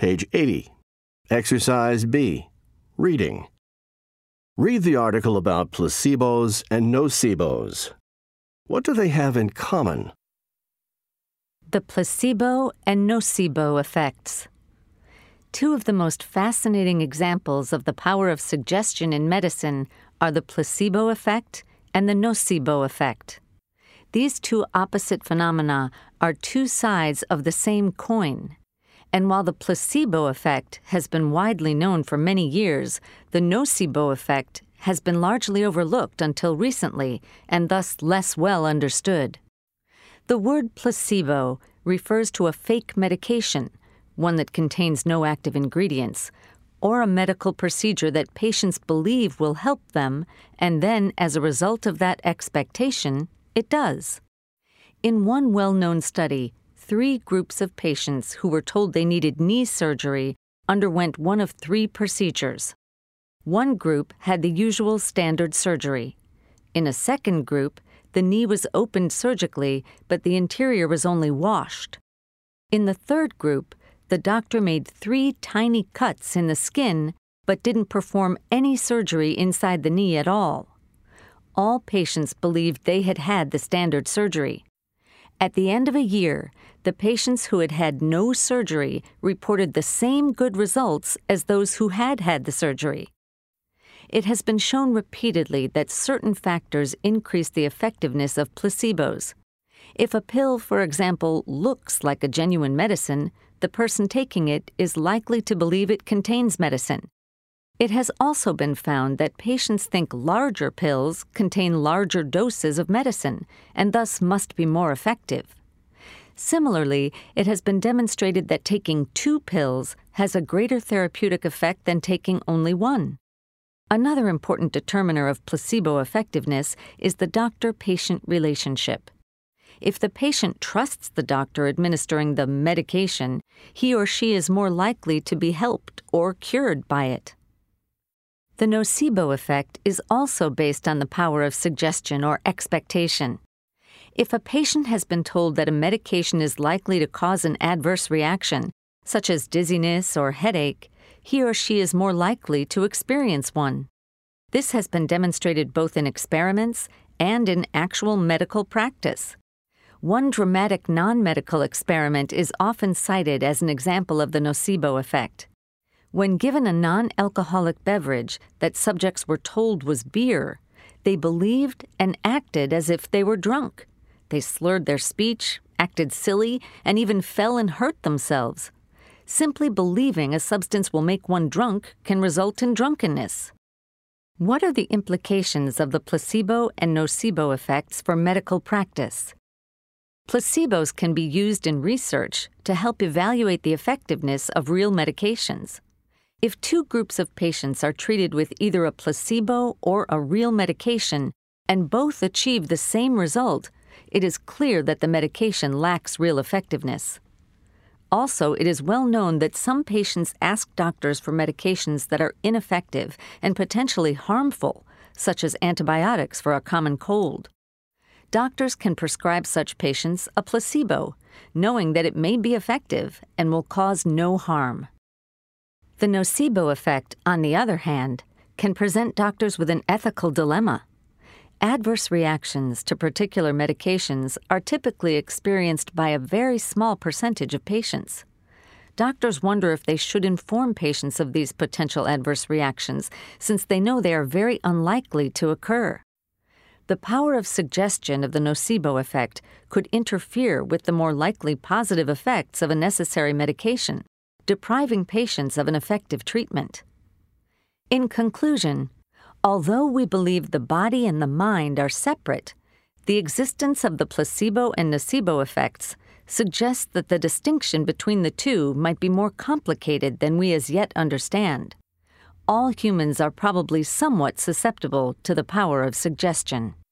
Page 80. Exercise B. Reading. Read the article about placebos and nocebos. What do they have in common? The placebo and nocebo effects. Two of the most fascinating examples of the power of suggestion in medicine are the placebo effect and the nocebo effect. These two opposite phenomena are two sides of the same coin. And while the placebo effect has been widely known for many years, the nocebo effect has been largely overlooked until recently and thus less well understood. The word placebo refers to a fake medication, one that contains no active ingredients, or a medical procedure that patients believe will help them, and then, as a result of that expectation, it does. In one well-known study, 3 groups of patients who were told they needed knee surgery underwent one of 3 procedures. One group had the usual standard surgery. In a second group, the knee was opened surgically, but the interior was only washed. In the third group, the doctor made 3 tiny cuts in the skin, but didn't perform any surgery inside the knee at all. All patients believed they had had the standard surgery. At the end of a year, the patients who had had no surgery reported the same good results as those who had had the surgery. It has been shown repeatedly that certain factors increase the effectiveness of placebos. If a pill, for example, looks like a genuine medicine, the person taking it is likely to believe it contains medicine. It has also been found that patients think larger pills contain larger doses of medicine and thus must be more effective. Similarly, it has been demonstrated that taking 2 pills has a greater therapeutic effect than taking only 1. Another important determiner of placebo effectiveness is the doctor-patient relationship. If the patient trusts the doctor administering the medication, he or she is more likely to be helped or cured by it. The nocebo effect is also based on the power of suggestion or expectation. If a patient has been told that a medication is likely to cause an adverse reaction, such as dizziness or headache, he or she is more likely to experience one. This has been demonstrated both in experiments and in actual medical practice. One dramatic non-medical experiment is often cited as an example of the nocebo effect. When given a non-alcoholic beverage that subjects were told was beer, they believed and acted as if they were drunk. They slurred their speech, acted silly, and even fell and hurt themselves. Simply believing a substance will make one drunk can result in drunkenness. What are the implications of the placebo and nocebo effects for medical practice? Placebos can be used in research to help evaluate the effectiveness of real medications. If 2 groups of patients are treated with either a placebo or a real medication and both achieve the same result, it is clear that the medication lacks real effectiveness. Also, it is well known that some patients ask doctors for medications that are ineffective and potentially harmful, such as antibiotics for a common cold. Doctors can prescribe such patients a placebo, knowing that it may be effective and will cause no harm. The nocebo effect, on the other hand, can present doctors with an ethical dilemma. Adverse reactions to particular medications are typically experienced by a very small percentage of patients. Doctors wonder if they should inform patients of these potential adverse reactions, since they know they are very unlikely to occur. The power of suggestion of the nocebo effect could interfere with the more likely positive effects of a necessary medication, depriving patients of an effective treatment. In conclusion, although we believe the body and the mind are separate, the existence of the placebo and nocebo effects suggests that the distinction between the two might be more complicated than we as yet understand. All humans are probably somewhat susceptible to the power of suggestion.